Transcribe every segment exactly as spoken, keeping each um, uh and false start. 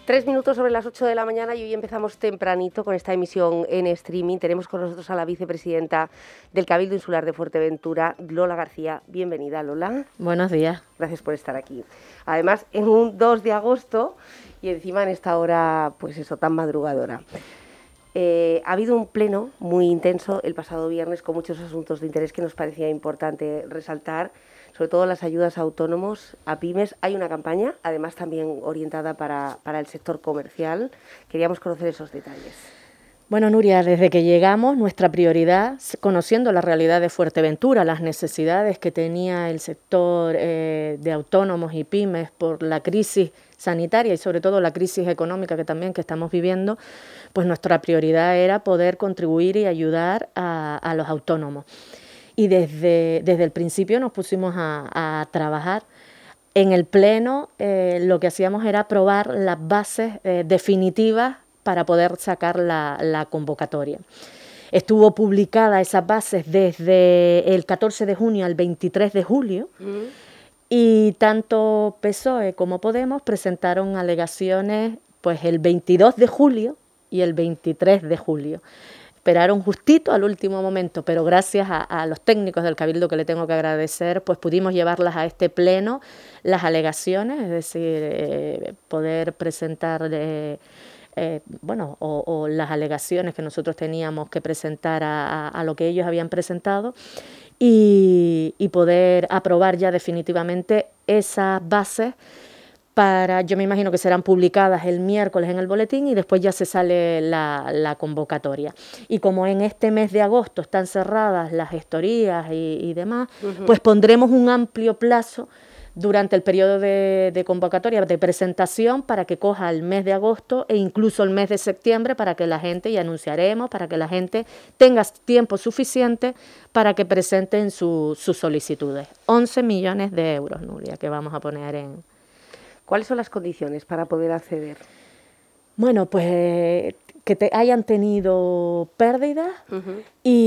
Tres minutos sobre las ocho de la mañana y hoy empezamos tempranito con esta emisión en streaming. Tenemos con nosotros a la vicepresidenta del Cabildo Insular de Fuerteventura, Lola García. Bienvenida, Lola. Buenos días. Gracias por estar aquí. Además, en un dos de agosto y encima en esta hora, pues eso, tan madrugadora. Eh, ha habido un pleno muy intenso el pasado viernes con muchos asuntos de interés que nos parecía importante resaltar, sobre todo las ayudas a autónomos, a pymes. Hay una campaña, además también orientada para, para el sector comercial. Queríamos conocer esos detalles. Bueno, Nuria, desde que llegamos, nuestra prioridad, conociendo la realidad de Fuerteventura, las necesidades que tenía el sector eh, de autónomos y pymes por la crisis sanitaria y sobre todo la crisis económica que también que estamos viviendo, pues nuestra prioridad era poder contribuir y ayudar a, a los autónomos. Y desde, desde el principio nos pusimos a, a trabajar. En el pleno eh, lo que hacíamos era aprobar las bases eh, definitivas para poder sacar la, la convocatoria. Estuvo publicada esas bases desde el catorce de junio al veintitrés de julio uh-huh. y tanto P S O E como Podemos presentaron alegaciones pues el veintidós de julio y el veintitrés de julio. Esperaron justito al último momento, pero gracias a, a los técnicos del Cabildo, que le tengo que agradecer, pues pudimos llevarlas a este pleno, las alegaciones, es decir, eh, poder presentar, eh, eh, bueno, o, o las alegaciones que nosotros teníamos que presentar a, a, a lo que ellos habían presentado y, y poder aprobar ya definitivamente esas bases. Para, yo me imagino que serán publicadas el miércoles en el boletín y después ya se sale la, la convocatoria. Y como en este mes de agosto están cerradas las gestorías y, y demás, uh-huh. pues pondremos un amplio plazo durante el periodo de, de convocatoria, de presentación, para que coja el mes de agosto e incluso el mes de septiembre para que la gente, y anunciaremos, para que la gente tenga tiempo suficiente para que presenten su, sus solicitudes. once millones de euros, Nuria, que vamos a poner en... ¿Cuáles son las condiciones para poder acceder? Bueno, pues que te hayan tenido pérdidas uh-huh.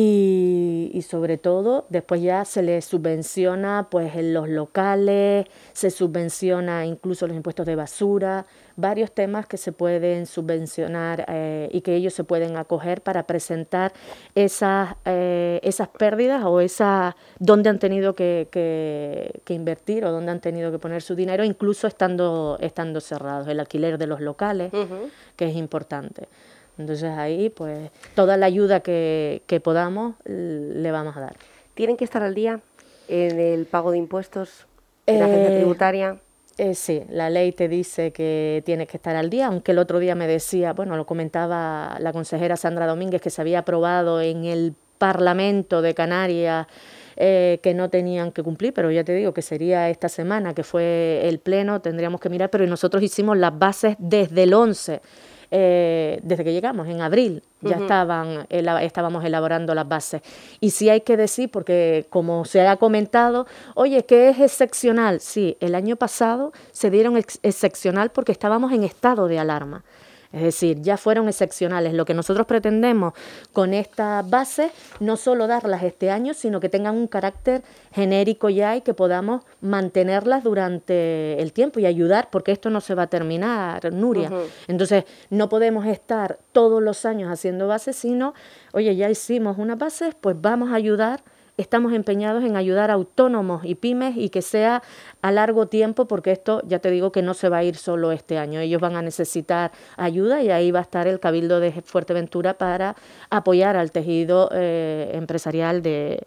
y, y sobre todo después ya se les subvenciona pues en los locales, se subvenciona incluso los impuestos de basura, varios temas que se pueden subvencionar eh, y que ellos se pueden acoger para presentar esas, eh, esas pérdidas o esas donde han tenido que, que, que invertir o donde han tenido que poner su dinero, incluso estando, estando cerrados, el alquiler de los locales, uh-huh. que es importante. Entonces ahí, pues, toda la ayuda que, que podamos le vamos a dar. ¿Tienen que estar al día en el pago de impuestos en la eh, agencia tributaria? Eh, sí, la ley te dice que tienes que estar al día, aunque el otro día me decía, bueno, lo comentaba la consejera Sandra Domínguez, que se había aprobado en el Parlamento de Canarias eh, que no tenían que cumplir, pero ya te digo que sería esta semana, que fue el pleno, tendríamos que mirar, pero nosotros hicimos las bases desde el once. Eh, desde que llegamos, en abril, ya uh-huh. estaban, el, estábamos elaborando las bases. Y sí hay que decir, porque como se ha comentado, oye, que es excepcional. Sí, el año pasado se dieron ex- excepcional porque estábamos en estado de alarma. Es decir, ya fueron excepcionales. Lo que nosotros pretendemos con estas bases, no solo darlas este año, sino que tengan un carácter genérico ya y que podamos mantenerlas durante el tiempo y ayudar, porque esto no se va a terminar, Nuria. Uh-huh. Entonces, no podemos estar todos los años haciendo bases, sino, oye, ya hicimos unas bases, pues vamos a ayudar. Estamos empeñados en ayudar a autónomos y pymes y que sea a largo tiempo, porque esto ya te digo que no se va a ir solo este año. Ellos van a necesitar ayuda y ahí va a estar el Cabildo de Fuerteventura para apoyar al tejido eh, empresarial de,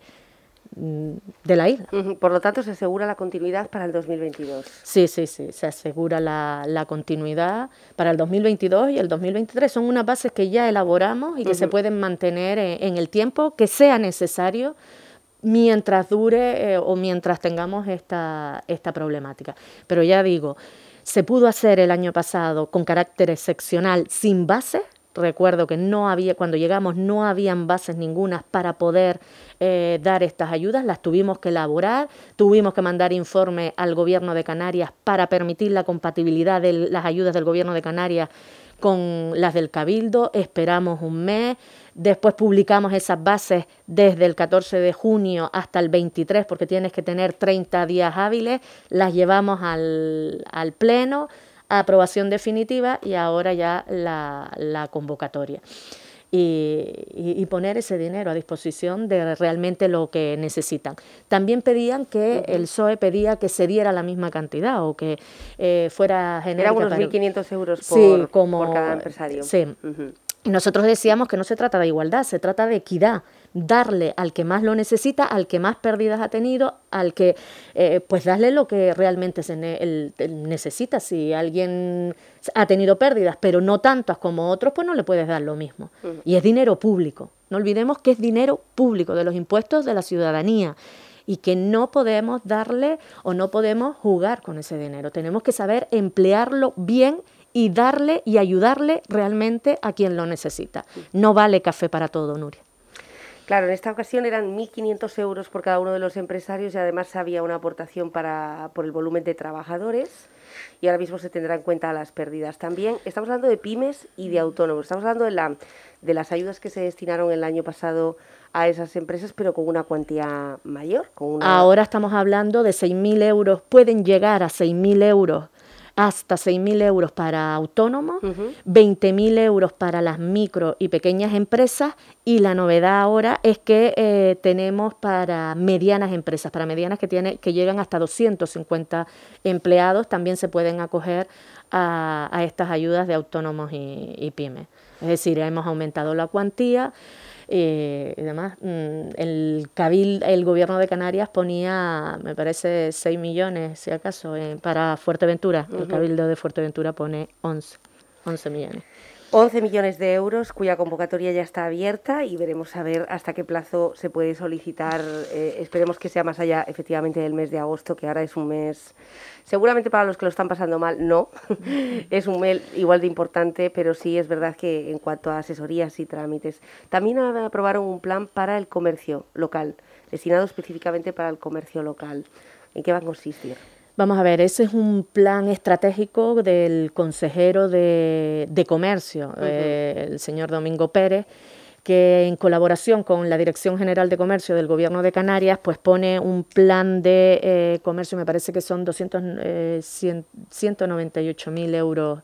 de la isla. Por lo tanto, se asegura la continuidad para el dos mil veintidós. Sí, sí, sí, se asegura la, la continuidad para el dos mil veintidós y el dos mil veintitrés. Son unas bases que ya elaboramos y que uh-huh. se pueden mantener en, en el tiempo que sea necesario mientras dure eh, o mientras tengamos esta, esta problemática. Pero ya digo, se pudo hacer el año pasado con carácter excepcional sin bases. Recuerdo que no había, cuando llegamos no habían bases ningunas para poder eh, dar estas ayudas, las tuvimos que elaborar, tuvimos que mandar informe al Gobierno de Canarias para permitir la compatibilidad de las ayudas del Gobierno de Canarias con las del Cabildo, esperamos un mes, después publicamos esas bases desde el catorce de junio hasta el veintitrés, porque tienes que tener treinta días hábiles, las llevamos al, al Pleno, aprobación definitiva y ahora ya la, la convocatoria. Y, y, y poner ese dinero a disposición de realmente lo que necesitan. También pedían que uh-huh. el P S O E pedía que se diera la misma cantidad o que eh, fuera genérica. Era unos mil quinientos euros por, sí, como, por cada empresario. Sí. Uh-huh. Nosotros decíamos que no se trata de igualdad, se trata de equidad, darle al que más lo necesita, al que más pérdidas ha tenido, al que, eh, pues darle lo que realmente se ne- el, el necesita. Si alguien ha tenido pérdidas, pero no tantas como otros, pues no le puedes dar lo mismo. Uh-huh. Y es dinero público, no olvidemos que es dinero público, de los impuestos de la ciudadanía, y que no podemos darle o no podemos jugar con ese dinero. Tenemos que saber emplearlo bien y darle y ayudarle realmente a quien lo necesita. No vale café para todo, Nuria. Claro, en esta ocasión eran mil quinientos euros por cada uno de los empresarios y además había una aportación para, por el volumen de trabajadores y ahora mismo se tendrá en cuenta las pérdidas. También estamos hablando de pymes y de autónomos, estamos hablando de, la, de las ayudas que se destinaron el año pasado a esas empresas, pero con una cuantía mayor. Con una... Ahora estamos hablando de seis mil euros, pueden llegar a seis mil euros, hasta seis mil euros para autónomos, uh-huh. veinte mil euros para las micro y pequeñas empresas, y la novedad ahora es que eh, tenemos para medianas empresas, para medianas que, tiene, que llegan hasta doscientos cincuenta empleados, también se pueden acoger a, a estas ayudas de autónomos y, y pymes. Es decir, hemos aumentado la cuantía. Eh, y demás, el Cabil, el gobierno de Canarias ponía, me parece, seis millones, si acaso, eh, para Fuerteventura. Uh-huh. El Cabildo de Fuerteventura pone once millones. once millones de euros, cuya convocatoria ya está abierta y veremos a ver hasta qué plazo se puede solicitar. Eh, esperemos que sea más allá, efectivamente, del mes de agosto, que ahora es un mes, seguramente para los que lo están pasando mal, no, es un mes igual de importante, pero sí es verdad que en cuanto a asesorías y trámites. También aprobaron un plan para el comercio local, destinado específicamente para el comercio local. ¿En qué va a consistir? Vamos a ver, ese es un plan estratégico del consejero de, de Comercio, uh-huh. eh, el señor Domingo Pérez, que en colaboración con la Dirección General de Comercio del Gobierno de Canarias, pues pone un plan de eh, comercio, me parece que son doscientos, eh, cien, ciento noventa y ocho mil euros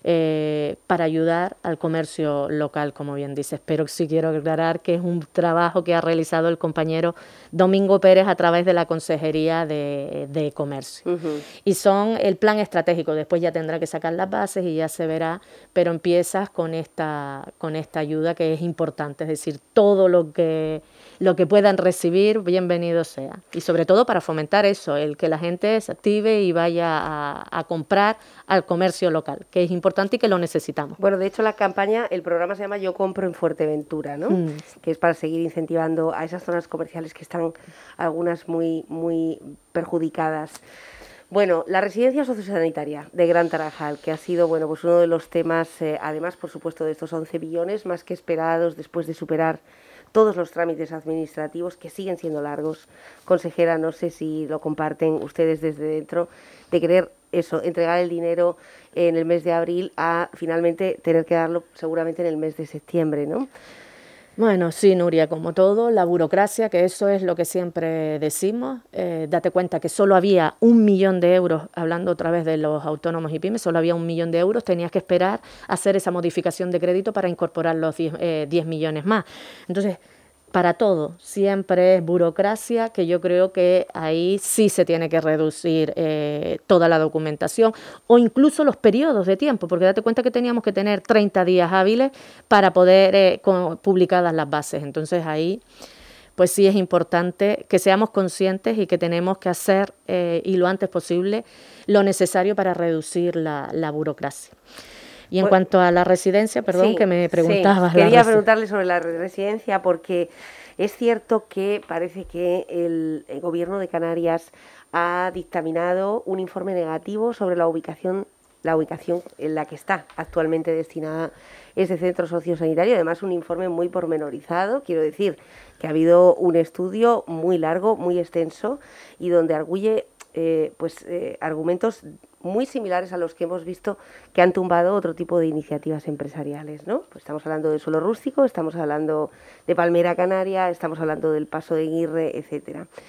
eh, para ayudar al comercio local, como bien dices. Pero sí quiero aclarar que es un trabajo que ha realizado el compañero Domingo Pérez a través de la Consejería de, de Comercio. Uh-huh. Y son el plan estratégico, después ya tendrá que sacar las bases y ya se verá, pero empiezas con esta, con esta ayuda que es importante, es decir, todo lo que, lo que puedan recibir, bienvenido sea. Y sobre todo para fomentar eso, el que la gente se active y vaya a, a comprar al comercio local, que es importante y que lo necesitamos. Bueno, de hecho la campaña, el programa se llama Yo compro en Fuerteventura, ¿no? Mm. Que es para seguir incentivando a esas zonas comerciales que están algunas muy, muy perjudicadas. Bueno, la residencia sociosanitaria de Gran Tarajal, que ha sido, bueno, pues uno de los temas, eh, además, por supuesto, de estos once billones, más que esperados después de superar todos los trámites administrativos, que siguen siendo largos. Consejera, no sé si lo comparten ustedes desde dentro, de querer eso, entregar el dinero en el mes de abril a finalmente tener que darlo seguramente en el mes de septiembre, ¿no? Bueno, sí, Nuria, como todo, la burocracia, que eso es lo que siempre decimos. Eh, date cuenta que solo había un millón de euros, hablando otra vez de los autónomos y pymes, solo había un millón de euros, tenías que esperar a hacer esa modificación de crédito para incorporar los diez, eh, diez millones más. Entonces, para todo, siempre es burocracia, que yo creo que ahí sí se tiene que reducir eh, toda la documentación o incluso los periodos de tiempo, porque date cuenta que teníamos que tener treinta días hábiles para poder eh, con, publicadas las bases. Entonces ahí pues sí es importante que seamos conscientes y que tenemos que hacer eh, y lo antes posible lo necesario para reducir la, la burocracia. Y en pues, cuanto a la residencia, perdón, sí, que me preguntabas. Sí. Quería preguntarle sobre la residencia porque es cierto que parece que el, el Gobierno de Canarias ha dictaminado un informe negativo sobre la ubicación, la ubicación en la que está actualmente destinada ese centro sociosanitario. Además, un informe muy pormenorizado, quiero decir que ha habido un estudio muy largo, muy extenso y donde arguye eh, pues, eh, argumentos muy similares a los que hemos visto que han tumbado otro tipo de iniciativas empresariales, ¿no? Pues estamos hablando de suelo rústico, estamos hablando de Palmera Canaria, estamos hablando del Paso de Aguirre, etcétera.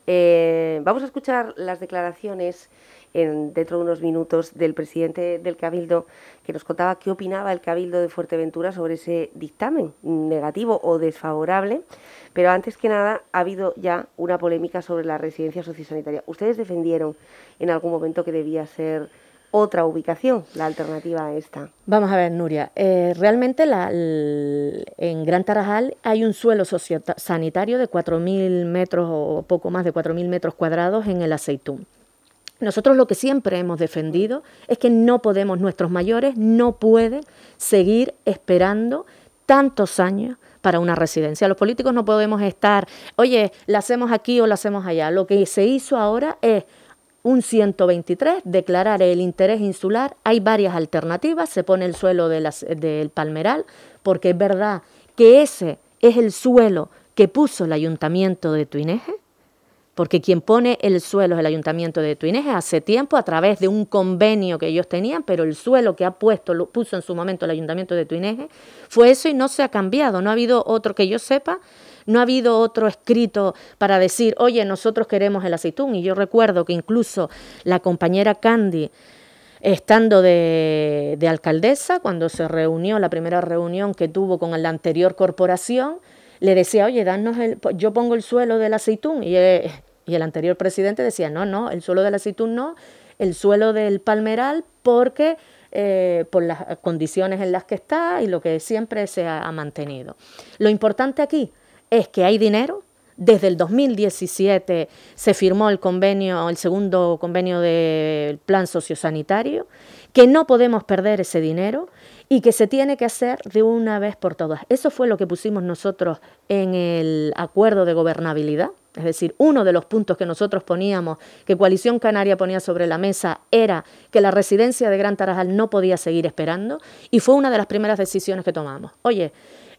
Eh, vamos a escuchar las declaraciones en, dentro de unos minutos del presidente del Cabildo, que nos contaba qué opinaba el Cabildo de Fuerteventura sobre ese dictamen, negativo o desfavorable. Pero antes que nada, ha habido ya una polémica sobre la residencia sociosanitaria. Ustedes defendieron en algún momento que debía ser otra ubicación, la alternativa a esta. Vamos a ver, Nuria, eh, realmente la, el, en Gran Tarajal hay un suelo sociosanitario de cuatro mil metros o poco más de cuatro mil metros cuadrados en el Aceitún. Nosotros lo que siempre hemos defendido es que no podemos, nuestros mayores no pueden seguir esperando tantos años para una residencia. Los políticos no podemos estar, oye, la hacemos aquí o la hacemos allá. Lo que se hizo ahora es un ciento veintitrés, declarar el interés insular. Hay varias alternativas, se pone el suelo de las, del Palmeral, porque es verdad que ese es el suelo que puso el Ayuntamiento de Tuineje, porque quien pone el suelo es el Ayuntamiento de Tuineje hace tiempo a través de un convenio que ellos tenían, pero el suelo que ha puesto, lo puso en su momento el Ayuntamiento de Tuineje, fue eso y no se ha cambiado, no ha habido otro que yo sepa. No ha habido otro escrito para decir, oye, nosotros queremos el Aceitún. Y yo recuerdo que incluso la compañera Candy, estando de, de alcaldesa, cuando se reunió, la primera reunión que tuvo con la anterior corporación, le decía, oye, danos el, yo pongo el suelo del Aceitún. Y el, y el anterior presidente decía, no, no, el suelo del Aceitún no, el suelo del Palmeral, porque eh, por las condiciones en las que está y lo que siempre se ha, ha mantenido. Lo importante aquí es que hay dinero. Desde el dos mil diecisiete se firmó el convenio, el segundo convenio del plan sociosanitario, que no podemos perder ese dinero y que se tiene que hacer de una vez por todas. Eso fue lo que pusimos nosotros en el acuerdo de gobernabilidad, es decir, uno de los puntos que nosotros poníamos, que Coalición Canaria ponía sobre la mesa, era que la residencia de Gran Tarajal no podía seguir esperando, y fue una de las primeras decisiones que tomamos. Oye,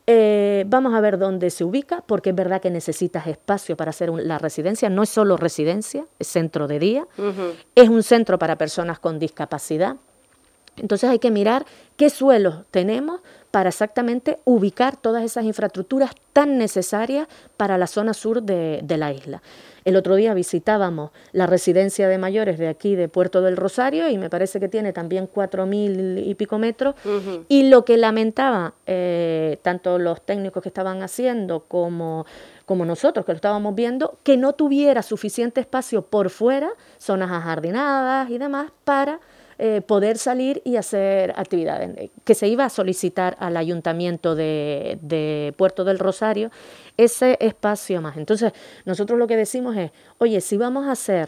Eh, vamos a ver dónde se ubica, porque es verdad que necesitas espacio para hacer un, la residencia. No es solo residencia, es centro de día, uh-huh. Es un centro para personas con discapacidad. Entonces hay que mirar qué suelos tenemos para exactamente ubicar todas esas infraestructuras tan necesarias para la zona sur de, de la isla. El otro día visitábamos la residencia de mayores de aquí, de Puerto del Rosario, y me parece que tiene también cuatro mil y pico metros, uh-huh. Y lo que lamentaba eh, tanto los técnicos que estaban haciendo como, como nosotros que lo estábamos viendo, que no tuviera suficiente espacio por fuera, zonas ajardinadas y demás, para Eh, poder salir y hacer actividades, que se iba a solicitar al Ayuntamiento de, de Puerto del Rosario ese espacio más. Entonces, nosotros lo que decimos es, oye, si vamos a hacer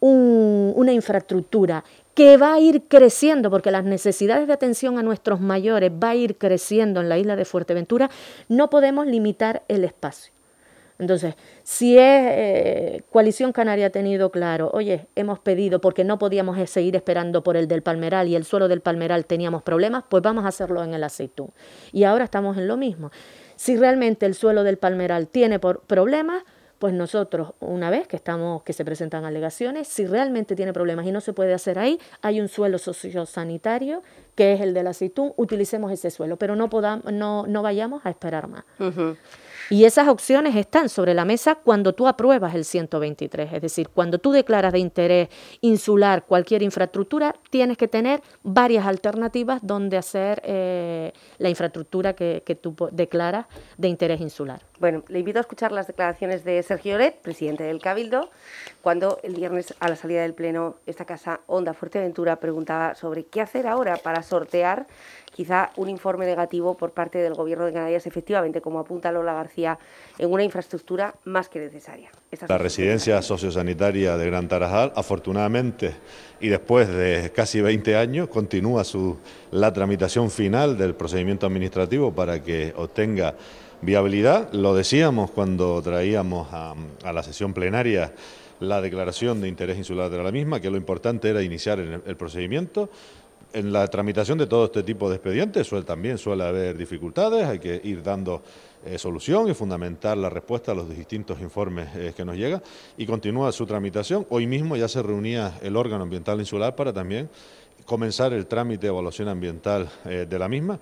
un, una infraestructura que va a ir creciendo, porque las necesidades de atención a nuestros mayores va a ir creciendo en la isla de Fuerteventura, no podemos limitar el espacio. Entonces, si es eh, Coalición Canaria ha tenido claro, oye, hemos pedido porque no podíamos seguir esperando por el del Palmeral y el suelo del Palmeral teníamos problemas, pues vamos a hacerlo en el Aceitún. Y ahora estamos en lo mismo. Si realmente el suelo del Palmeral tiene por problemas, pues nosotros, una vez que estamos, que se presentan alegaciones, si realmente tiene problemas y no se puede hacer ahí, hay un suelo sociosanitario que es el del Aceitún, utilicemos ese suelo, pero no podamos, no, no vayamos a esperar más. Uh-huh. Y esas opciones están sobre la mesa cuando tú apruebas el ciento veintitrés, es decir, cuando tú declaras de interés insular cualquier infraestructura, tienes que tener varias alternativas donde hacer eh, la infraestructura que, que tú declaras de interés insular. Bueno, le invito a escuchar las declaraciones de Sergio Oret, presidente del Cabildo, cuando el viernes a la salida del Pleno esta casa Onda Fuerteventura preguntaba sobre qué hacer ahora para sortear quizá un informe negativo por parte del Gobierno de Canarias, efectivamente, como apunta Lola García, en una infraestructura más que necesaria. Esta la residencia sociosanitaria de Gran Tarajal, afortunadamente, y después de casi veinte años, continúa su, la tramitación final del procedimiento administrativo para que obtenga viabilidad. Lo decíamos cuando traíamos a, a la sesión plenaria la declaración de interés insular de la misma, que lo importante era iniciar el, el procedimiento. En la tramitación de todo este tipo de expedientes suele, también suele haber dificultades, hay que ir dando eh, solución y fundamentar la respuesta a los distintos informes eh, que nos llegan, y continúa su tramitación. Hoy mismo ya se reunía el órgano ambiental insular para también comenzar el trámite de evaluación ambiental eh, de la misma.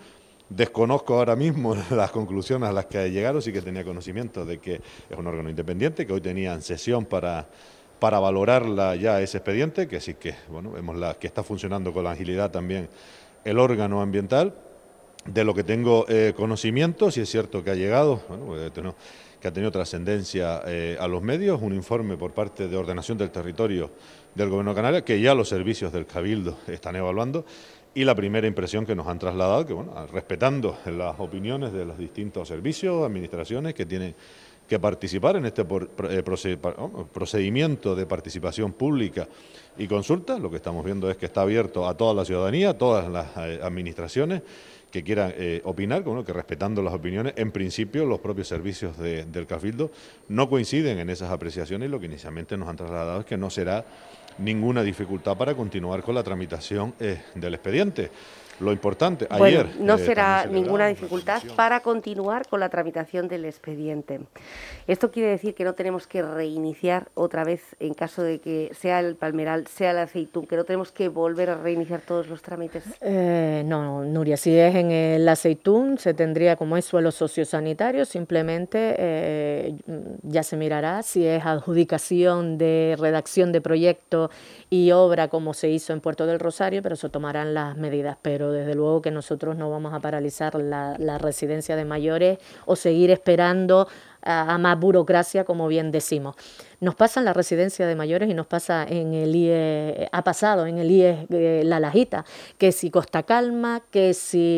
Desconozco ahora mismo las conclusiones a las que llegaron, sí que tenía conocimiento de que es un órgano independiente, que hoy tenían sesión para, para valorarla ya ese expediente, que sí que, bueno, vemos la, que está funcionando con la agilidad también el órgano ambiental. De lo que tengo eh, conocimiento, si es cierto que ha llegado, bueno, que ha tenido trascendencia eh, a los medios, un informe por parte de Ordenación del Territorio del Gobierno de Canarias, que ya los servicios del Cabildo están evaluando, y la primera impresión que nos han trasladado, que bueno, respetando las opiniones de los distintos servicios, administraciones que tienen que participar en este por, eh, procedimiento de participación pública y consulta, lo que estamos viendo es que está abierto a toda la ciudadanía, a todas las eh, administraciones que quieran eh, opinar, bueno, que respetando las opiniones, en principio los propios servicios de, del Cabildo no coinciden en esas apreciaciones y lo que inicialmente nos han trasladado es que no será ninguna dificultad para continuar con la tramitación eh, del expediente. Lo importante, bueno, ayer... no eh, será ninguna dificultad para continuar con la tramitación del expediente. Esto quiere decir que no tenemos que reiniciar otra vez en caso de que sea el palmeral, sea el aceitún, que no tenemos que volver a reiniciar todos los trámites. Eh, no, Nuria, si es en el aceitún, se tendría, como es suelo sociosanitario, simplemente eh, ya se mirará si es adjudicación de redacción de proyecto y obra como se hizo en Puerto del Rosario, pero se tomarán las medidas, pero desde luego que nosotros no vamos a paralizar la, la residencia de mayores o seguir esperando a, a más burocracia, como bien decimos. Nos pasa en la residencia de mayores y nos pasa en el I E, ha pasado en el I E eh, La Lajita, que si Costa Calma, que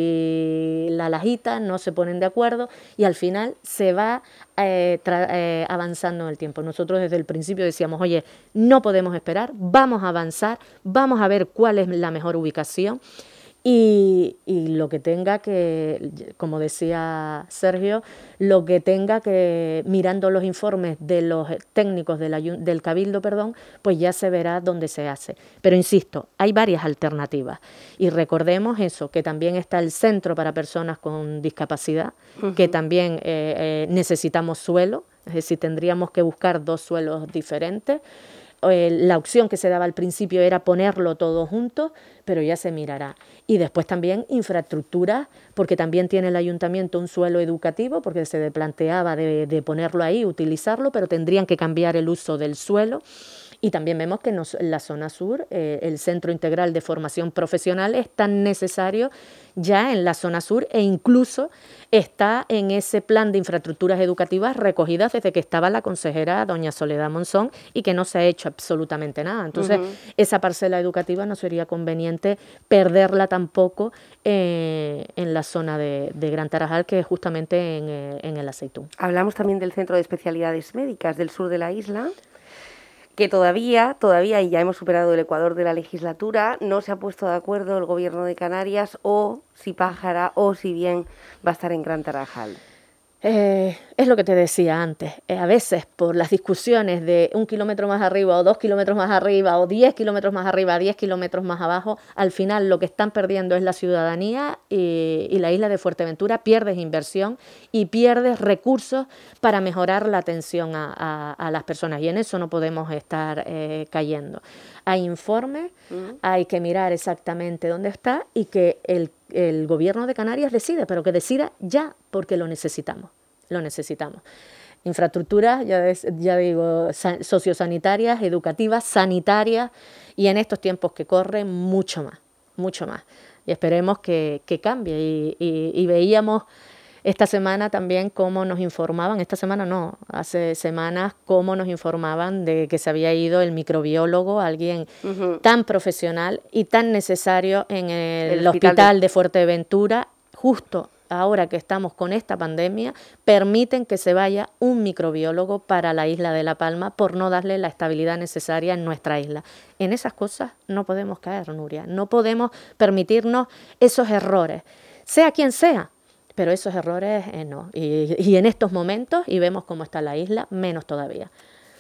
si La Lajita no se ponen de acuerdo y al final se va eh, tra, eh, avanzando en el tiempo. Nosotros desde el principio decíamos, oye, no podemos esperar, vamos a avanzar, vamos a ver cuál es la mejor ubicación. Y, y lo que tenga que, como decía Sergio, lo que tenga que, mirando los informes de los técnicos del, del Cabildo, perdón, pues ya se verá dónde se hace. Pero insisto, hay varias alternativas. Y recordemos eso, que también está el Centro para Personas con Discapacidad, uh-huh. que también eh, eh, necesitamos suelo, es decir, tendríamos que buscar dos suelos diferentes. La opción que se daba al principio era ponerlo todo junto, pero ya se mirará. Y después también infraestructura, porque también tiene el ayuntamiento un suelo educativo, porque se planteaba de, de ponerlo ahí, utilizarlo, pero tendrían que cambiar el uso del suelo. Y también vemos que en la zona sur eh, el Centro Integral de Formación Profesional es tan necesario ya en la zona sur e incluso está en ese plan de infraestructuras educativas recogidas desde que estaba la consejera doña Soledad Monzón y que no se ha hecho absolutamente nada. Entonces, uh-huh. esa parcela educativa no sería conveniente perderla tampoco eh, en la zona de, de Gran Tarajal, que es justamente en, eh, en el Aceitún. Hablamos también del Centro de Especialidades Médicas del sur de la isla, que todavía, todavía, y ya hemos superado el ecuador de la legislatura, no se ha puesto de acuerdo el Gobierno de Canarias o si Pájara o si bien va a estar en Gran Tarajal. Eh, es lo que te decía antes, eh, a veces por las discusiones de un kilómetro más arriba o dos kilómetros más arriba o diez kilómetros más arriba, diez kilómetros más abajo, al final lo que están perdiendo es la ciudadanía y, y la isla de Fuerteventura pierdes inversión y pierdes recursos para mejorar la atención a, a, a las personas y en eso no podemos estar eh, cayendo. Hay informes, uh-huh. hay que mirar exactamente dónde está y que el el Gobierno de Canarias decide, pero que decida ya, porque lo necesitamos, lo necesitamos. Infraestructuras, ya, es, ya digo, san, sociosanitarias, educativas, sanitarias, y en estos tiempos que corren, mucho más, mucho más. Y esperemos que, que cambie. Y, y, y veíamos esta semana también cómo nos informaban, esta semana no, hace semanas, cómo nos informaban de que se había ido el microbiólogo, alguien uh-huh. tan profesional y tan necesario en el, el hospital, hospital de... de Fuerteventura, justo ahora que estamos con esta pandemia, permiten que se vaya un microbiólogo para la isla de La Palma por no darle la estabilidad necesaria en nuestra isla. En esas cosas no podemos caer, Nuria, no podemos permitirnos esos errores, sea quien sea. Pero esos errores eh, no. Y, y en estos momentos, y vemos cómo está la isla, menos todavía.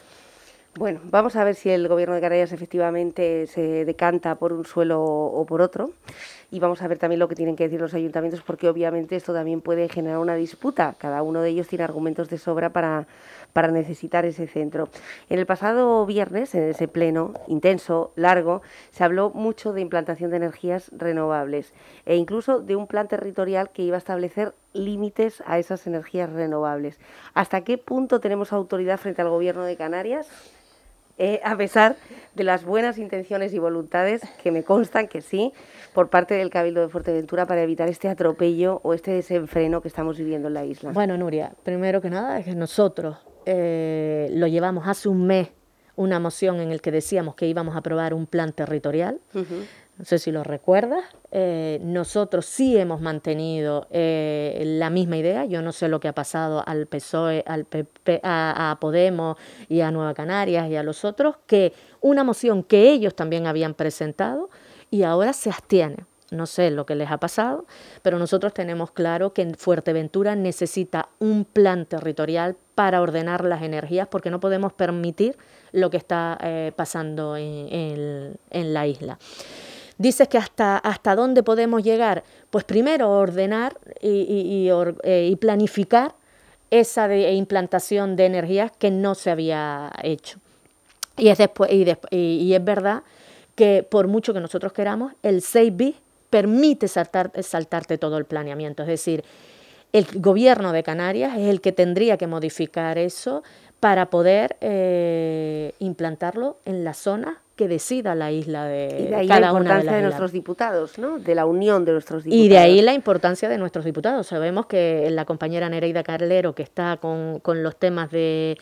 Bueno, vamos a ver si el Gobierno de Canarias efectivamente se decanta por un suelo o por otro. Y vamos a ver también lo que tienen que decir los ayuntamientos, porque obviamente esto también puede generar una disputa. Cada uno de ellos tiene argumentos de sobra para, para necesitar ese centro. En el pasado viernes, en ese pleno intenso, largo, se habló mucho de implantación de energías renovables e incluso de un plan territorial que iba a establecer límites a esas energías renovables. ¿Hasta qué punto tenemos autoridad frente al Gobierno de Canarias? Eh, a pesar de las buenas intenciones y voluntades, que me constan que sí, por parte del Cabildo de Fuerteventura para evitar este atropello o este desenfreno que estamos viviendo en la isla. Bueno, Nuria, primero que nada es que nosotros eh, lo llevamos hace un mes, una moción en la que decíamos que íbamos a aprobar un plan territorial. Uh-huh. No sé si lo recuerdas, eh, nosotros sí hemos mantenido eh, la misma idea. Yo no sé lo que ha pasado al P S O E, al P P, a, a Podemos y a Nueva Canarias y a los otros, que una moción que ellos también habían presentado y ahora se abstiene. No sé lo que les ha pasado, pero nosotros tenemos claro que Fuerteventura necesita un plan territorial para ordenar las energías, porque no podemos permitir lo que está eh, pasando en, en, en la isla. Dices que hasta, hasta dónde podemos llegar. Pues primero ordenar y, y, y, or, eh, y planificar esa de, implantación de energías que no se había hecho. Y es, después, y, después, y, y es verdad que por mucho que nosotros queramos, el seis bis permite saltar, saltarte todo el planeamiento. Es decir, el Gobierno de Canarias es el que tendría que modificar eso para poder eh, implantarlo en la zona que decida la isla de, y de ahí cada la una de las importancia de islas. nuestros diputados, ¿no? De la unión de nuestros diputados. Y de ahí la importancia de nuestros diputados. Sabemos que la compañera Nereida Carlero, que está con, con los temas de,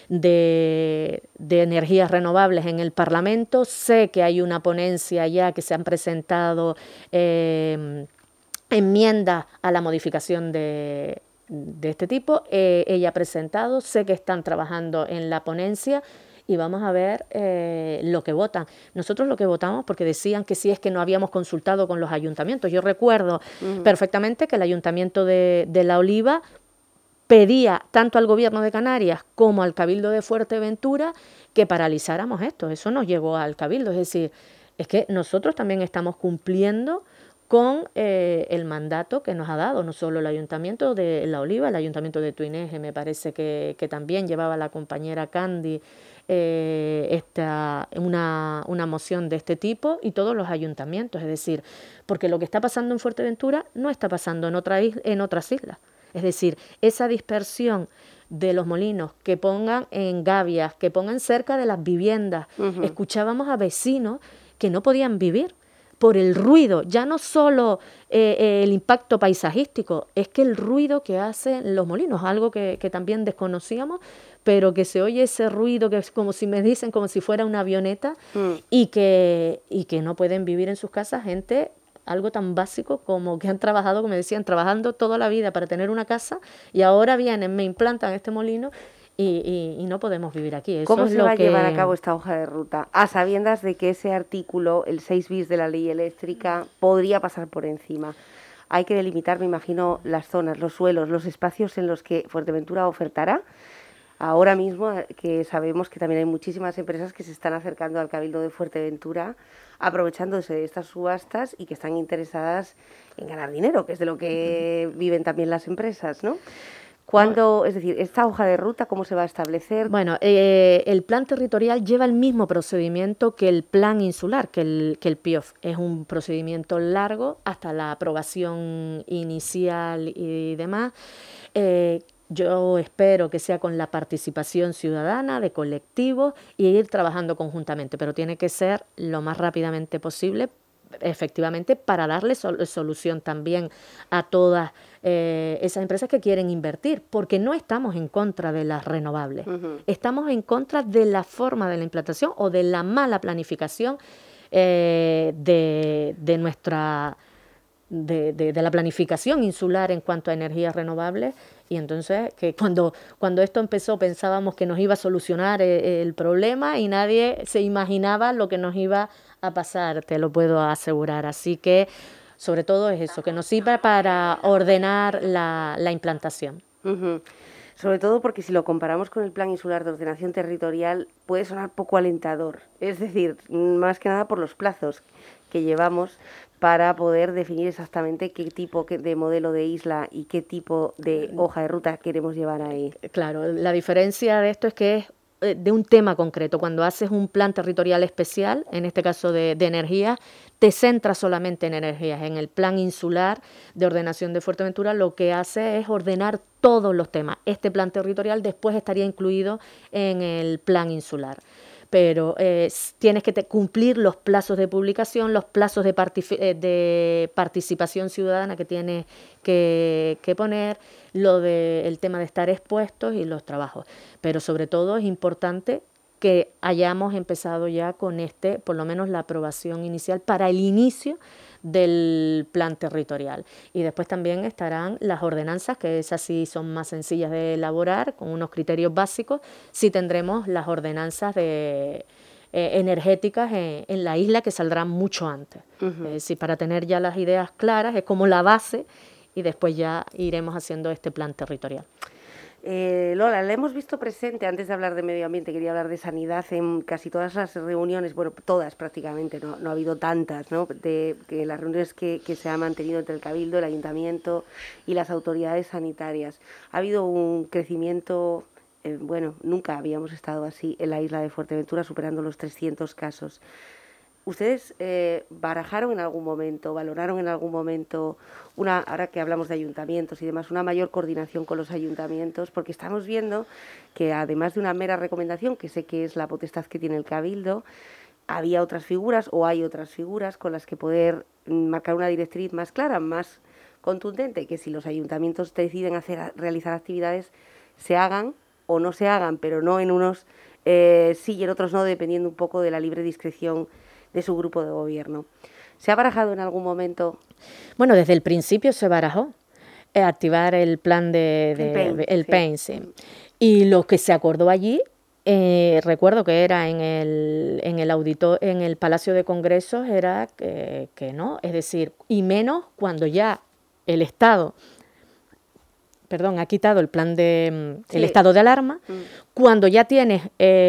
de, de energías renovables en el Parlamento, sé que hay una ponencia ya que se han presentado eh, enmiendas a la modificación de, de este tipo. Eh, ella ha presentado, sé que están trabajando en la ponencia. Y vamos a ver eh, lo que votan. Nosotros lo que votamos, porque decían que sí es que no habíamos consultado con los ayuntamientos. Yo recuerdo uh-huh. perfectamente que el Ayuntamiento de, de La Oliva pedía tanto al Gobierno de Canarias como al Cabildo de Fuerteventura que paralizáramos esto. Eso nos llegó al Cabildo. Es decir, es que nosotros también estamos cumpliendo con eh, el mandato que nos ha dado, no solo el Ayuntamiento de La Oliva, el Ayuntamiento de Tuineje, me parece que, que también llevaba la compañera Candy eh, esta, una, una moción de este tipo, y todos los ayuntamientos. Es decir, porque lo que está pasando en Fuerteventura no está pasando en, otra isla, en otras islas. Es decir, esa dispersión de los molinos, que pongan en gavias, que pongan cerca de las viviendas. Uh-huh. Escuchábamos a vecinos que no podían vivir por el ruido, ya no solo eh, eh, el impacto paisajístico, es que el ruido que hacen los molinos, algo que, que también desconocíamos, pero que se oye ese ruido que es como si me dicen, como si fuera una avioneta, mm. y, que, y que no pueden vivir en sus casas gente, algo tan básico como que han trabajado, como me decían, trabajando toda la vida para tener una casa, y ahora vienen, me implantan este molino, Y, y, y no podemos vivir aquí. Eso ¿Cómo es se lo va que... a llevar a cabo esta hoja de ruta? A sabiendas de que ese artículo, el seis bis de la ley eléctrica, podría pasar por encima. Hay que delimitar, me imagino, las zonas, los suelos, los espacios en los que Fuerteventura ofertará. Ahora mismo que sabemos que también hay muchísimas empresas que se están acercando al Cabildo de Fuerteventura, aprovechándose de estas subastas y que están interesadas en ganar dinero, que es de lo que viven también las empresas, ¿no? ¿Cuándo, es decir, esta hoja de ruta, cómo se va a establecer? Bueno, eh, el plan territorial lleva el mismo procedimiento que el plan insular, que el, que el P I O F. Es un procedimiento largo hasta la aprobación inicial y demás. Eh, yo espero que sea con la participación ciudadana de colectivos y ir trabajando conjuntamente, pero tiene que ser lo más rápidamente posible, efectivamente, para darle sol- solución también a todas eh, esas empresas que quieren invertir, porque no estamos en contra de las renovables, uh-huh. estamos en contra de la forma de la implantación o de la mala planificación eh, de, de nuestra de, de, de la planificación insular en cuanto a energías renovables. Y entonces, que cuando, cuando esto empezó pensábamos que nos iba a solucionar el, el problema y nadie se imaginaba lo que nos iba a pasar, te lo puedo asegurar. Así que, sobre todo es eso, que nos sirva para ordenar la, la implantación. Uh-huh. Sobre todo porque si lo comparamos con el Plan Insular de Ordenación Territorial puede sonar poco alentador. Es decir, más que nada por los plazos que llevamos, para poder definir exactamente qué tipo de modelo de isla y qué tipo de hoja de ruta queremos llevar ahí. Claro, la diferencia de esto es que es de un tema concreto. Cuando haces un plan territorial especial, en este caso de, de energía, te centras solamente en energías. En el plan insular de ordenación de Fuerteventura lo que hace es ordenar todos los temas. Este plan territorial después estaría incluido en el plan insular. Pero eh, tienes que te, cumplir los plazos de publicación, los plazos de, partic- de participación ciudadana que tienes que, que poner, lo de, el tema de estar expuestos y los trabajos. Pero sobre todo es importante que hayamos empezado ya con este, por lo menos la aprobación inicial para el inicio del plan territorial. Y después también estarán las ordenanzas, que esas sí son más sencillas de elaborar, con unos criterios básicos. Sí tendremos las ordenanzas de, eh, energéticas en, en la isla, que saldrán mucho antes. Uh-huh. Es decir, para tener ya las ideas claras, es como la base, y después ya iremos haciendo este plan territorial. Eh, Lola, la hemos visto presente, antes de hablar de medio ambiente, quería hablar de sanidad en casi todas las reuniones, bueno, todas prácticamente, no, no ha habido tantas, ¿no? De, de las reuniones que, que se han mantenido entre el Cabildo, el Ayuntamiento y las autoridades sanitarias. Ha habido un crecimiento, eh, bueno, nunca habíamos estado así en la isla de Fuerteventura, superando los trescientos casos. ¿Ustedes eh, barajaron en algún momento, valoraron en algún momento, una, ahora que hablamos de ayuntamientos y demás, una mayor coordinación con los ayuntamientos? Porque estamos viendo que además de una mera recomendación, que sé que es la potestad que tiene el Cabildo, había otras figuras o hay otras figuras con las que poder marcar una directriz más clara, más contundente, que si los ayuntamientos deciden hacer, realizar actividades, se hagan o no se hagan, pero no en unos eh, sí y en otros no, dependiendo un poco de la libre discreción de su grupo de gobierno. ¿Se ha barajado en algún momento? Bueno, desde el principio se barajó eh, activar el plan de, de, el P E N, de el sí. P E N, sí. Y lo que se acordó allí, eh, recuerdo que era en el en el audito, en el Palacio de Congresos, era que, que no, es decir, y menos cuando ya el Estado, perdón, ha quitado el plan de sí. el estado de alarma, mm. cuando ya tienes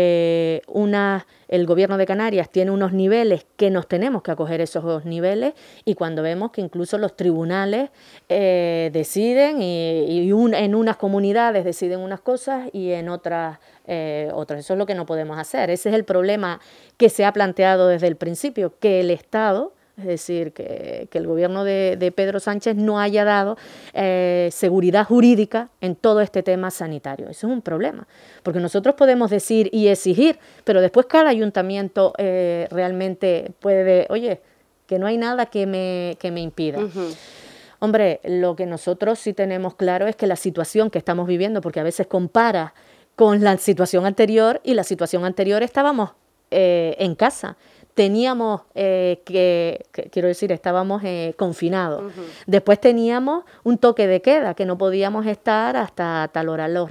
eh, una el gobierno de Canarias tiene unos niveles que nos tenemos que acoger esos dos niveles, y cuando vemos que incluso los tribunales eh, deciden y, y un, en unas comunidades deciden unas cosas y en otras eh, otras. Eso es lo que no podemos hacer. Ese es el problema que se ha planteado desde el principio, que el Estado, es decir, que, que el gobierno de, de Pedro Sánchez no haya dado eh, seguridad jurídica en todo este tema sanitario. Eso es un problema, porque nosotros podemos decir y exigir, pero después cada ayuntamiento eh, realmente puede, oye, que no hay nada que me, que me impida. Uh-huh. Hombre, lo que nosotros sí tenemos claro es que la situación que estamos viviendo, porque a veces compara con la situación anterior, y la situación anterior estábamos eh, en casa. Teníamos eh, que, que, quiero decir, estábamos eh, confinados. Uh-huh. Después teníamos un toque de queda, que no podíamos estar hasta tal hora. Los,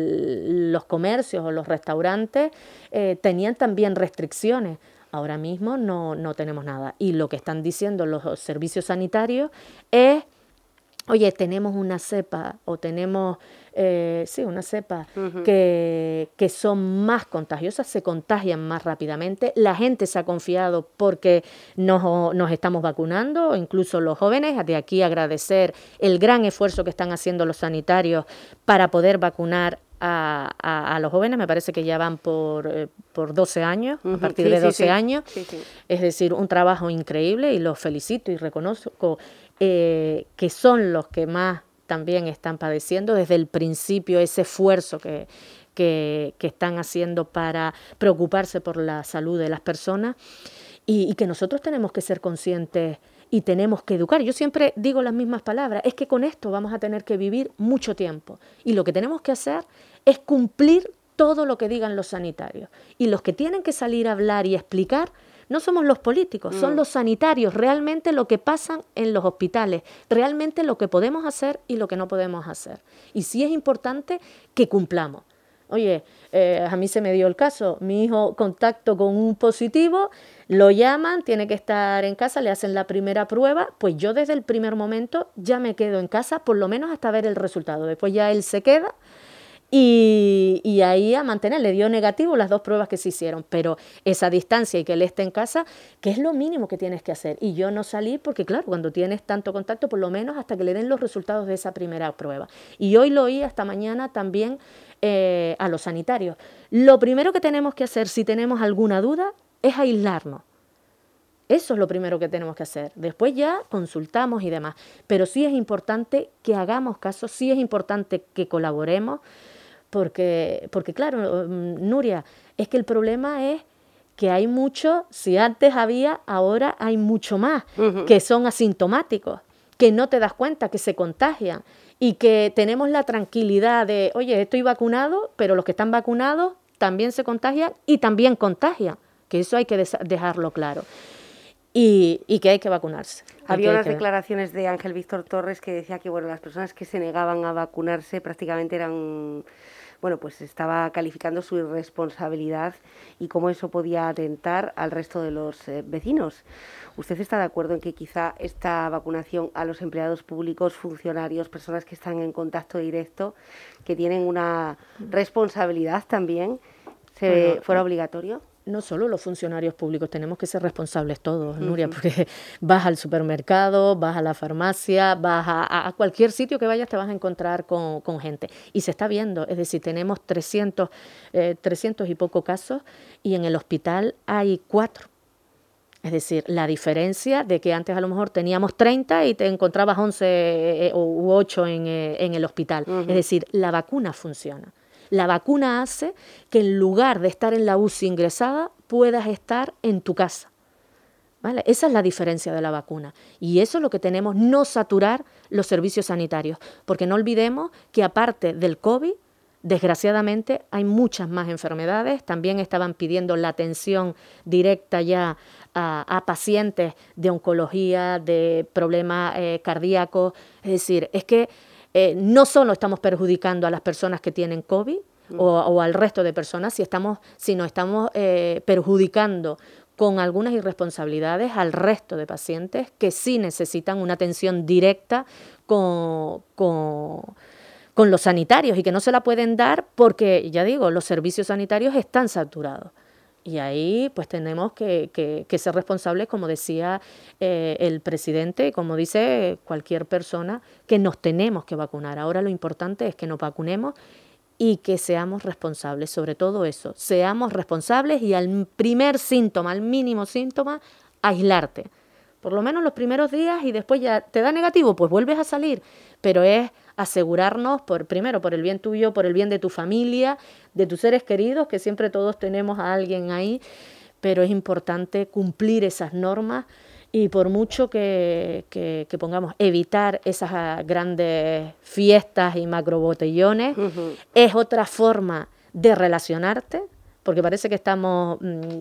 el, los comercios o los restaurantes eh, tenían también restricciones. Ahora mismo no, no tenemos nada. Y lo que están diciendo los servicios sanitarios es, oye, tenemos una cepa o tenemos... Eh, sí, una cepa uh-huh. que, que son más contagiosas, se contagian más rápidamente. La gente se ha confiado porque nos, nos estamos vacunando, incluso los jóvenes. De aquí agradecer el gran esfuerzo que están haciendo los sanitarios para poder vacunar a, a, a los jóvenes. Me parece que ya van por, eh, por doce años, uh-huh. a partir sí, de doce sí, sí. años. Sí, sí. Es decir, un trabajo increíble, y los felicito y reconozco eh, que son los que más también están padeciendo desde el principio ese esfuerzo que, que, que están haciendo para preocuparse por la salud de las personas, y, y que nosotros tenemos que ser conscientes y tenemos que educar. Yo siempre digo las mismas palabras, es que con esto vamos a tener que vivir mucho tiempo, y lo que tenemos que hacer es cumplir todo lo que digan los sanitarios, y los que tienen que salir a hablar y explicar no somos los políticos, son los sanitarios, realmente lo que pasa en los hospitales, realmente lo que podemos hacer y lo que no podemos hacer. Y sí es importante que cumplamos. Oye, eh, a mí se me dio el caso, mi hijo contacto con un positivo, lo llaman, tiene que estar en casa, le hacen la primera prueba, pues yo desde el primer momento ya me quedo en casa, por lo menos hasta ver el resultado. Después ya él se queda Y, y ahí a mantener, le dio negativo las dos pruebas que se hicieron, pero esa distancia y que él esté en casa, que es lo mínimo que tienes que hacer. Y yo no salí porque, claro, cuando tienes tanto contacto, por lo menos hasta que le den los resultados de esa primera prueba. Y hoy lo oí hasta mañana también eh, a los sanitarios. Lo primero que tenemos que hacer, si tenemos alguna duda, es aislarnos. Eso es lo primero que tenemos que hacer. Después ya consultamos y demás. Pero sí es importante que hagamos caso, sí es importante que colaboremos, porque, porque claro, Nuria, es que el problema es que hay mucho, si antes había, ahora hay mucho más, uh-huh. que son asintomáticos, que no te das cuenta, que se contagian y que tenemos la tranquilidad de, oye, estoy vacunado, pero los que están vacunados también se contagian y también contagian, que eso hay que des- dejarlo claro. Y, y que hay que vacunarse. Había unas que... declaraciones de Ángel Víctor Torres que decía que bueno, las personas que se negaban a vacunarse prácticamente eran, bueno, pues estaba calificando su irresponsabilidad y cómo eso podía atentar al resto de los eh, vecinos. ¿Usted está de acuerdo en que quizá esta vacunación a los empleados públicos, funcionarios, personas que están en contacto directo, que tienen una responsabilidad también, se bueno, fuera obligatorio? No solo los funcionarios públicos, tenemos que ser responsables todos, Nuria, uh-huh. porque vas al supermercado, vas a la farmacia, vas a, a cualquier sitio que vayas te vas a encontrar con, con gente. Y se está viendo, es decir, tenemos trescientos, eh, trescientos y poco casos y en el hospital hay cuatro. Es decir, la diferencia de que antes a lo mejor teníamos treinta y te encontrabas once eh, u ocho en, eh, en el hospital. Uh-huh. Es decir, la vacuna funciona. La vacuna hace que en lugar de estar en la U C I ingresada, puedas estar en tu casa. ¿Vale? Esa es la diferencia de la vacuna. Y eso es lo que tenemos, no saturar los servicios sanitarios. Porque no olvidemos que aparte del COVID, desgraciadamente hay muchas más enfermedades. También estaban pidiendo la atención directa ya a, a pacientes de oncología, de problemas eh, cardíacos. Es decir, es que Eh, no solo estamos perjudicando a las personas que tienen COVID mm. o, o al resto de personas, si estamos, sino estamos eh, perjudicando con algunas irresponsabilidades al resto de pacientes que sí necesitan una atención directa con, con, con los sanitarios y que no se la pueden dar porque, ya digo, los servicios sanitarios están saturados. Y ahí pues tenemos que, que, que ser responsables, como decía eh, el presidente, como dice cualquier persona, que nos tenemos que vacunar. Ahora lo importante es que nos vacunemos y que seamos responsables, sobre todo eso, seamos responsables y al primer síntoma, al mínimo síntoma, aislarte. Por lo menos los primeros días y después ya te da negativo, pues vuelves a salir, pero es asegurarnos, por primero, por el bien tuyo, por el bien de tu familia, de tus seres queridos, que siempre todos tenemos a alguien ahí, pero es importante cumplir esas normas y por mucho que, que, que pongamos evitar esas grandes fiestas y macrobotellones, uh-huh. es otra forma de relacionarte, porque parece que estamos mm, eh,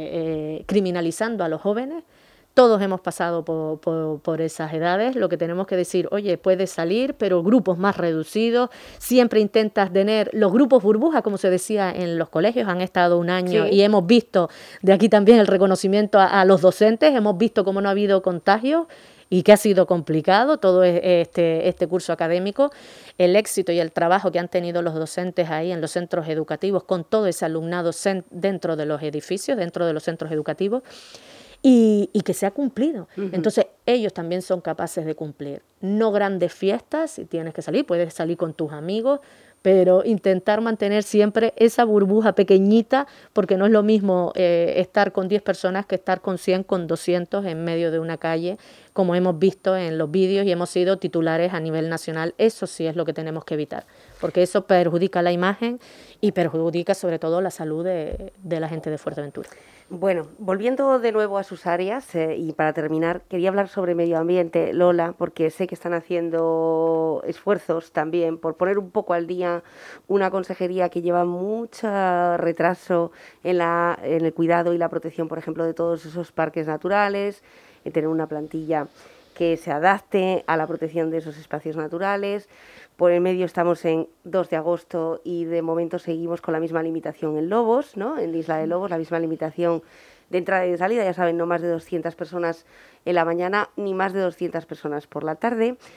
eh, criminalizando a los jóvenes. Todos hemos pasado por, por, por esas edades, lo que tenemos que decir, oye, puedes salir, pero grupos más reducidos, siempre intentas tener, los grupos burbuja, como se decía en los colegios, han estado un año sí. y hemos visto, de aquí también el reconocimiento a, a los docentes, hemos visto cómo no ha habido contagios y que ha sido complicado todo este, este curso académico, el éxito y el trabajo que han tenido los docentes ahí en los centros educativos, con todo ese alumnado dentro de los edificios, dentro de los centros educativos, Y, y que se ha cumplido. Uh-huh. Entonces, ellos también son capaces de cumplir. No grandes fiestas, si tienes que salir, puedes salir con tus amigos, pero intentar mantener siempre esa burbuja pequeñita, porque no es lo mismo eh, estar con diez personas que estar con cien, con doscientos en medio de una calle, como hemos visto en los vídeos y hemos sido titulares a nivel nacional. Eso sí es lo que tenemos que evitar, porque eso perjudica la imagen y perjudica sobre todo la salud de, de la gente de Fuerteventura. Bueno, volviendo de nuevo a sus áreas eh, y para terminar, quería hablar sobre medio ambiente, Lola, porque sé que están haciendo esfuerzos también por poner un poco al día una consejería que lleva mucho retraso en, la, en el cuidado y la protección, por ejemplo, de todos esos parques naturales, en tener una plantilla que se adapte a la protección de esos espacios naturales. Por el medio estamos en dos de agosto y de momento seguimos con la misma limitación en Lobos, ¿no? En Isla de Lobos, la misma limitación de entrada y de salida, ya saben, no más de doscientas personas en la mañana ni más de doscientas personas por la tarde.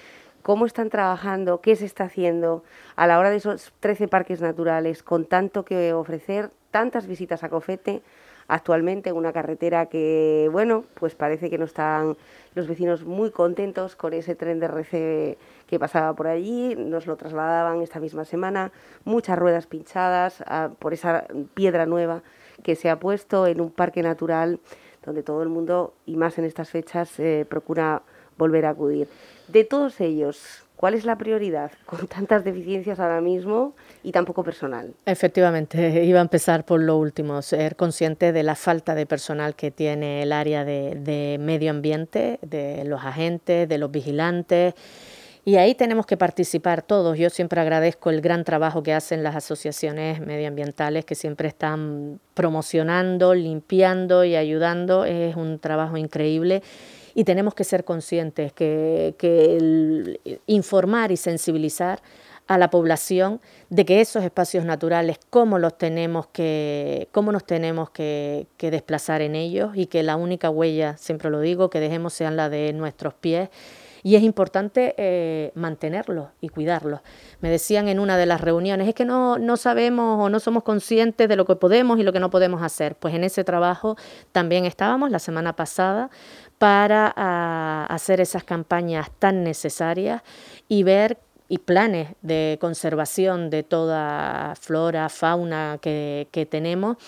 cómo están trabajando, qué se está haciendo a la hora de esos trece parques naturales, con tanto que ofrecer, tantas visitas a Cofete, actualmente una carretera que, bueno, pues parece que no están los vecinos muy contentos con ese tren de R C que pasaba por allí, nos lo trasladaban esta misma semana, muchas ruedas pinchadas a, por esa piedra nueva que se ha puesto en un parque natural donde todo el mundo, y más en estas fechas, eh, procura volver a acudir. De todos ellos, ¿cuál es la prioridad con tantas deficiencias ahora mismo y tan poco personal? Efectivamente, iba a empezar por lo último, ser consciente de la falta de personal que tiene el área de, de medio ambiente, de los agentes, de los vigilantes. Y ahí tenemos que participar todos. Yo siempre agradezco el gran trabajo que hacen las asociaciones medioambientales que siempre están promocionando, limpiando y ayudando. Es un trabajo increíble y tenemos que ser conscientes que, que el, informar y sensibilizar a la población de que esos espacios naturales, cómo los tenemos que, cómo nos tenemos que, que desplazar en ellos y que la única huella, siempre lo digo, que dejemos sean la de nuestros pies. Y es importante eh, mantenerlos y cuidarlos. Me decían en una de las reuniones, es que no, no sabemos o no somos conscientes de lo que podemos y lo que no podemos hacer. Pues en ese trabajo también estábamos la semana pasada para a, hacer esas campañas tan necesarias y ver y planes de conservación de toda flora, fauna que, que tenemos.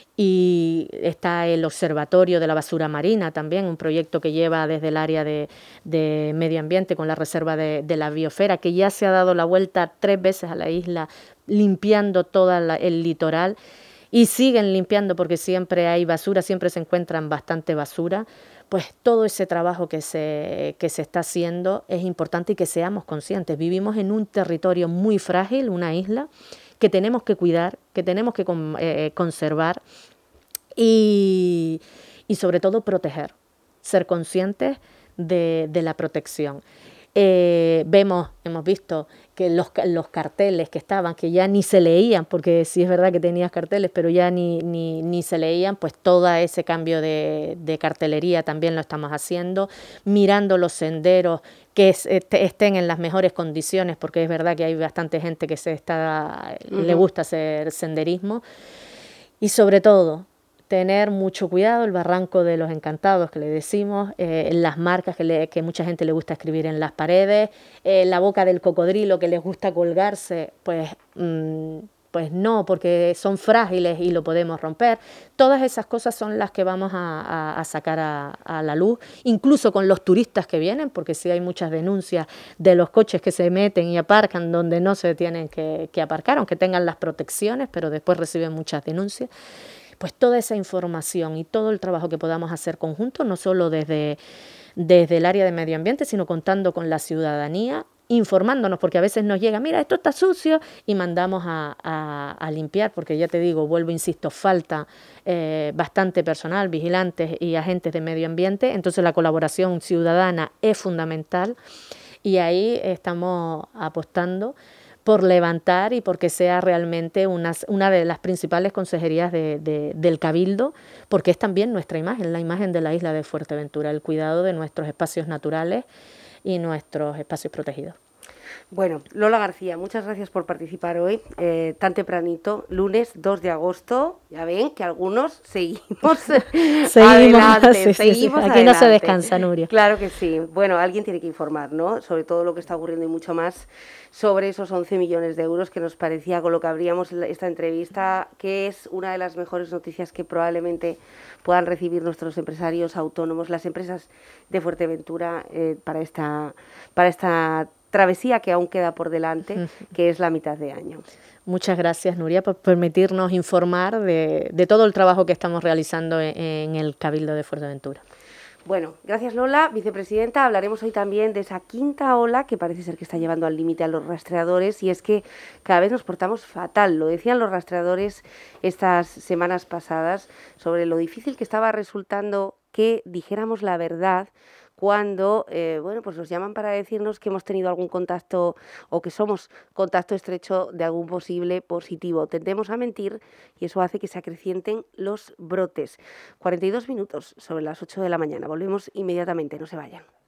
Y está el Observatorio de la Basura Marina también, un proyecto que lleva desde el área de, de medio ambiente con la Reserva de, de la Biosfera, que ya se ha dado la vuelta tres veces a la isla, limpiando todo el litoral, y siguen limpiando porque siempre hay basura, siempre se encuentran bastante basura. Pues todo ese trabajo que se, que se está haciendo es importante y que seamos conscientes. Vivimos en un territorio muy frágil, una isla, que tenemos que cuidar, que tenemos que eh, conservar y, y sobre todo proteger, ser conscientes de, de la protección. Eh, vemos, hemos visto que los, los carteles que estaban, que ya ni se leían, porque sí es verdad que tenías carteles, pero ya ni, ni, ni se leían, pues todo ese cambio de, de cartelería también lo estamos haciendo, mirando los senderos que es, estén en las mejores condiciones, porque es verdad que hay bastante gente que se está, uh-huh. le gusta hacer senderismo, y sobre todo tener mucho cuidado, el barranco de los encantados que le decimos, eh, las marcas que, le, que mucha gente le gusta escribir en las paredes, eh, la boca del cocodrilo que les gusta colgarse, pues, mmm, pues no, porque son frágiles y lo podemos romper. Todas esas cosas son las que vamos a, a, a sacar a, a la luz, incluso con los turistas que vienen, porque sí hay muchas denuncias de los coches que se meten y aparcan donde no se tienen que, que aparcar, aunque tengan las protecciones, pero después reciben muchas denuncias. Pues toda esa información y todo el trabajo que podamos hacer conjunto, no solo desde, desde el área de medio ambiente, sino contando con la ciudadanía, informándonos, porque a veces nos llega, mira, esto está sucio, y mandamos a, a, a limpiar, porque ya te digo, vuelvo, insisto, falta eh, bastante personal, vigilantes y agentes de medio ambiente, entonces la colaboración ciudadana es fundamental y ahí estamos apostando por levantar y porque sea realmente una, una de las principales consejerías de, de, del Cabildo, porque es también nuestra imagen, la imagen de la isla de Fuerteventura, el cuidado de nuestros espacios naturales y nuestros espacios protegidos. Bueno, Lola García, muchas gracias por participar hoy, eh, tan tempranito, lunes dos de agosto, ya ven que algunos seguimos, seguimos adelante, sí, seguimos sí, sí. Aquí adelante. No se descansa, Nuria. Claro que sí, bueno, alguien tiene que informar, ¿no?, sobre todo lo que está ocurriendo y mucho más sobre esos once millones de euros que nos parecía con lo que abríamos esta entrevista, que es una de las mejores noticias que probablemente puedan recibir nuestros empresarios autónomos, las empresas de Fuerteventura eh, para esta, para esta travesía que aún queda por delante, que es la mitad de año. Muchas gracias, Nuria, por permitirnos informar de, de todo el trabajo que estamos realizando en, en el Cabildo de Fuerteventura. Bueno, gracias Lola, vicepresidenta. Hablaremos hoy también de esa quinta ola que parece ser que está llevando al límite a los rastreadores, y es que cada vez nos portamos fatal. Lo decían los rastreadores estas semanas pasadas sobre lo difícil que estaba resultando que dijéramos la verdad cuando eh, bueno, pues nos llaman para decirnos que hemos tenido algún contacto o que somos contacto estrecho de algún posible positivo. Tendemos a mentir y eso hace que se acrecienten los brotes. cuarenta y dos minutos sobre las ocho de la mañana. Volvemos inmediatamente, no se vayan.